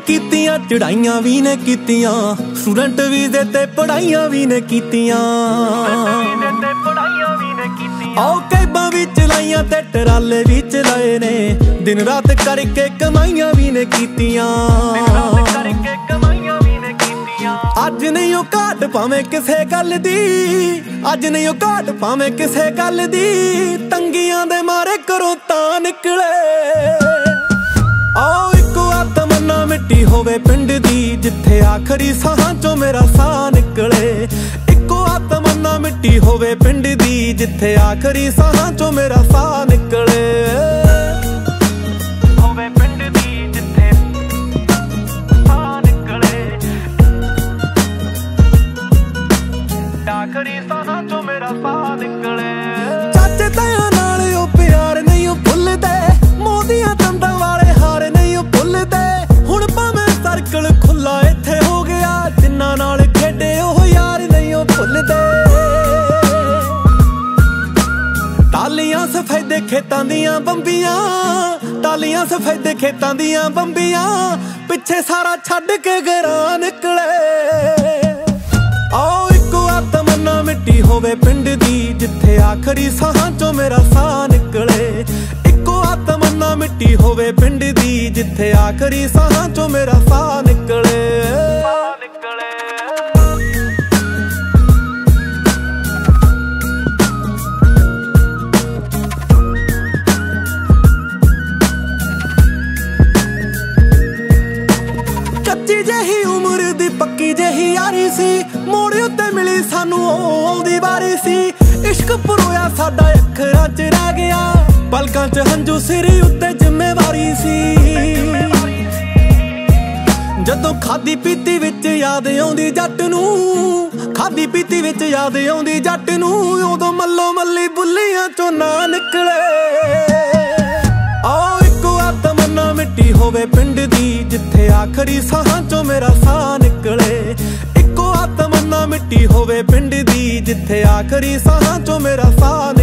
कीतियां चढ़ाइयां भी ने कीतियां, स्टूडेंट वीज़े ते पढ़ाइयां भी ने कीतियां। कैबां भी चलाइयां ते टराले भी चलाए ने, दिन रात करके कमाइयां भी ने कीतियां। अज नहीं ओ घाट भावें किसे गल दी, अज नहीं ओ घाट भावें किसे गल दी, तंगियां दे मारे घरों तां निकले। आओ इको तमन्ना मिट्टी होवे पिंड दी, जिथे आखरी साहां चों मेरा साह निकले। इको तमन्ना मिट्टी होवे पिंड दी, जिथे आखरी साहां चों मेरा साह निकले। चाचे ताया नाल ओ प्यार नहीं ओ भुलदे, मोदियां तंदां वाले हार नहीं ओ भुलदे। हुण भावें सर्कल खुला इत्थे हो गया, जिन्हां नाल खेडे ओह यार नहीं ओ भुलदे। टालियां सफेदे खेतां दियां बंबियां, टालियां सफेदे खेतां दियां बंबियां, पिछे सारा छड्ड के घरां निकले। आओ इको तमन्ना मिट्टी होवे पिंड दी, जिथे आखरी साहां चों मेरा साह निकले। इको तमन्ना मिट्टी होवे पिंड दी, जिथे आखरी साहां चों मेरा साह निकले। कच्ची जही उम्र दी पक्की जही यारी सी, मोड़ उत्ते मिली सानू आउंदी वारी सी। इश्क परोया साडा अखरां च रह गया, पलकां च हंजू सिरी उत्ते जिम्मेवारी सी। जदों खादी पीती विच याद आउंदी जट नूं, खादी पीती विच याद आउंदी जट नूं, उदों मल्लो मल्ली बुल्लियां चों ना निकले। आओ इको तमन्ना मिट्टी होवे पिंड दी, जिथे आखरी साहां चों मेरा साह निकले। इको तमन्ना मिट्टी होवे पिंड दी, जिथे आखरी साहां चों मेरा साह